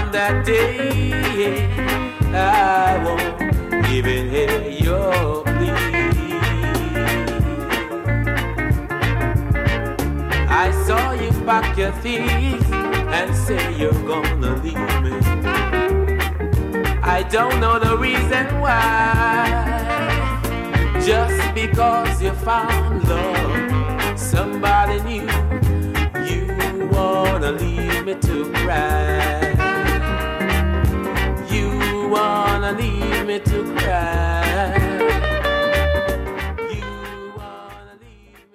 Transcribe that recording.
on that day, I won't even hear your plea. I saw you pack your things and say you're gonna leave me. I don't know the reason why. Just because you found love, somebody new, you wanna leave me too.